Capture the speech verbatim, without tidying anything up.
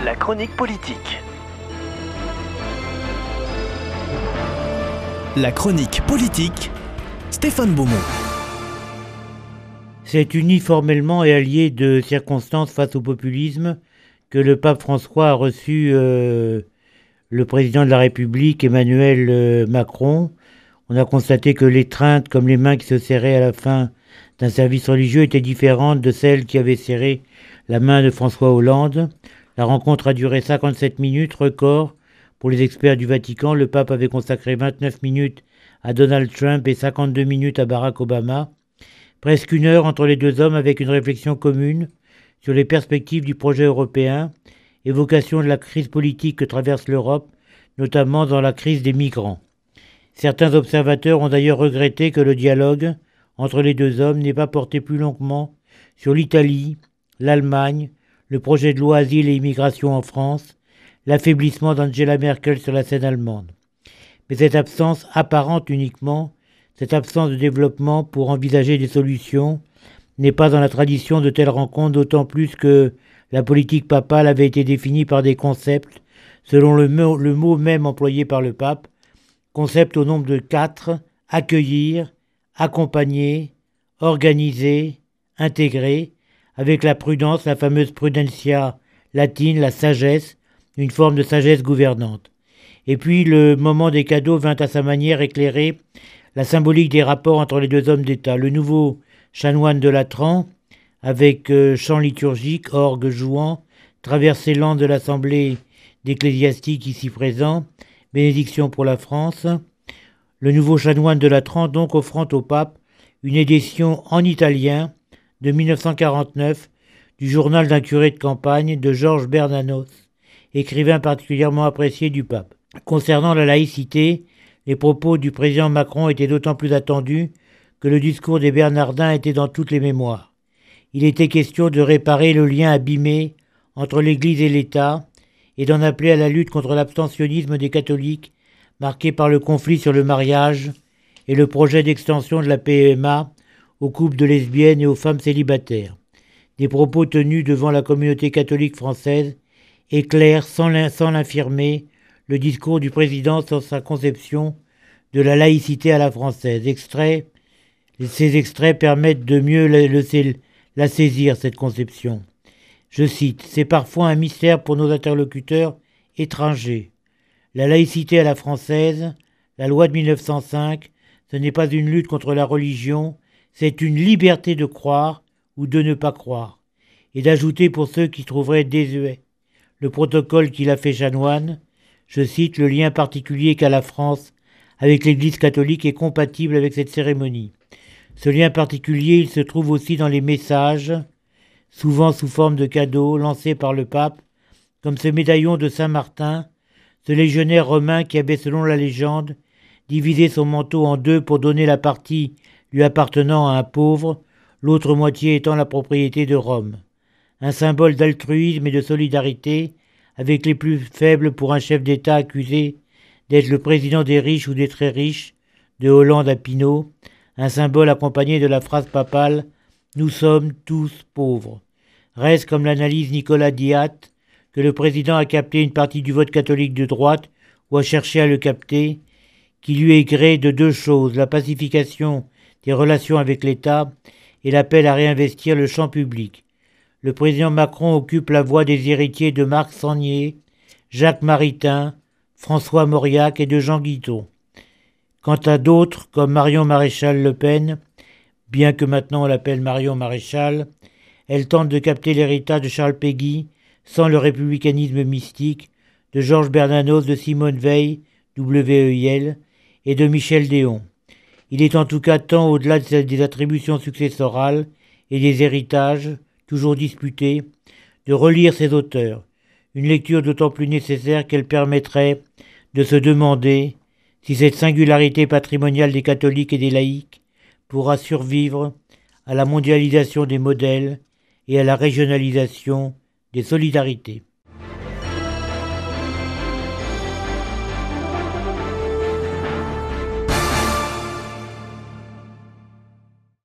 La chronique politique. La chronique politique, Stéphane Beaumont. C'est uniformement et allié de circonstances face au populisme que le pape François a reçu euh, le président de la République, Emmanuel euh, Macron. On a constaté que l'étreinte, comme les mains qui se serraient à la fin d'un service religieux, étaient différentes de celles qui avaient serré la main de François Hollande. La rencontre a duré cinquante-sept minutes, record. Pour les experts du Vatican, le pape avait consacré vingt-neuf minutes à Donald Trump et cinquante-deux minutes à Barack Obama. Presque une heure entre les deux hommes avec une réflexion commune sur les perspectives du projet européen, évocation de la crise politique que traverse l'Europe, notamment dans la crise des migrants. Certains observateurs ont d'ailleurs regretté que le dialogue entre les deux hommes n'ait pas porté plus longuement sur l'Italie, l'Allemagne, le projet de loi asile et immigration en France, l'affaiblissement d'Angela Merkel sur la scène allemande. Mais cette absence apparente uniquement, cette absence de développement pour envisager des solutions, n'est pas dans la tradition de telles rencontres, d'autant plus que la politique papale avait été définie par des concepts, selon le mot, le mot même employé par le pape, concept au nombre de quatre: accueillir, accompagner, organiser, intégrer, avec la prudence, la fameuse prudentia latine, la sagesse, une forme de sagesse gouvernante. Et puis le moment des cadeaux vint à sa manière éclairer la symbolique des rapports entre les deux hommes d'État. Le nouveau chanoine de Latran, avec euh, chant liturgique, orgue jouant, traversée lente de l'assemblée d'ecclésiastiques ici présents, bénédiction pour la France. Le nouveau chanoine de Latran donc offrant au pape une édition en italien de mille neuf cent quarante-neuf du journal d'un curé de campagne de Georges Bernanos, écrivain particulièrement apprécié du pape. Concernant la laïcité, les propos du président Macron étaient d'autant plus attendus que le discours des Bernardins était dans toutes les mémoires. Il était question de réparer le lien abîmé entre l'Église et l'État et d'en appeler à la lutte contre l'abstentionnisme des catholiques marqué par le conflit sur le mariage et le projet d'extension de la P M A aux couples de lesbiennes et aux femmes célibataires. Des propos tenus devant la communauté catholique française éclairent sans l'infirmer le discours du président sur sa conception de la laïcité à la française. Extraits, ces extraits permettent de mieux le, le, la saisir, cette conception. Je cite, « C'est parfois un mystère pour nos interlocuteurs étrangers. La laïcité à la française, la loi de mille neuf cent cinq, ce n'est pas une lutte contre la religion, c'est une liberté de croire ou de ne pas croire. » Et d'ajouter pour ceux qui trouveraient désuet le protocole qu'il a fait chanoine, je cite, « Le lien particulier qu'a la France avec l'Église catholique est compatible avec cette cérémonie. Ce lien particulier, il se trouve aussi dans les messages, souvent sous forme de cadeaux, lancés par le pape, comme ce médaillon de Saint-Martin, ce légionnaire romain qui avait, selon la légende, divisé son manteau en deux pour donner la partie lui appartenant à un pauvre, l'autre moitié étant la propriété de Rome. Un symbole d'altruisme et de solidarité avec les plus faibles pour un chef d'État accusé d'être le président des riches ou des très riches, de Hollande à Pinault, un symbole accompagné de la phrase papale « Nous sommes tous pauvres ». Reste, comme l'analyse Nicolas Diat, que le président a capté une partie du vote catholique de droite, ou a cherché à le capter, qui lui est gré de deux choses, la pacification des relations avec l'État et l'appel à réinvestir le champ public. Le président Macron occupe la voie des héritiers de Marc Sangnier, Jacques Maritain, François Mauriac et de Jean Guiton. Quant à d'autres, comme Marion Maréchal Le Pen, bien que maintenant on l'appelle Marion Maréchal, elle tente de capter l'héritage de Charles Péguy sans le républicanisme mystique, de Georges Bernanos, de Simone Veil, W E I L, et de Michel Déon. Il est en tout cas temps, au-delà des attributions successorales et des héritages, toujours disputés, de relire ces auteurs, une lecture d'autant plus nécessaire qu'elle permettrait de se demander si cette singularité patrimoniale des catholiques et des laïcs pourra survivre à la mondialisation des modèles et à la régionalisation des solidarités.